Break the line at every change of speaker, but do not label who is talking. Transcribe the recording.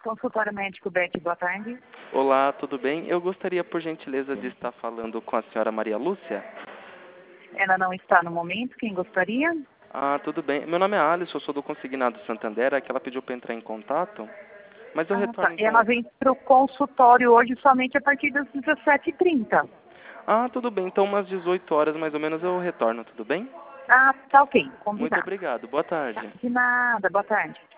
Consultório médico Beth, boa tarde.
Olá, tudo bem? Eu gostaria, por gentileza, de estar falando com a senhora Maria Lúcia.
Ela não está no momento, quem gostaria?
Ah, tudo bem. Meu nome é Alisson, eu sou do Consignado Santander, é que ela pediu para entrar em contato, mas eu
Tá.
retorno
E
então.
ela vem para o consultório hoje somente a partir das 17h30.
Ah, tudo bem. Então, umas 18 horas mais ou menos eu retorno, tudo bem?
Ah, tá ok,
Muito
combinado.
obrigado. Boa tarde.
De nada, boa tarde.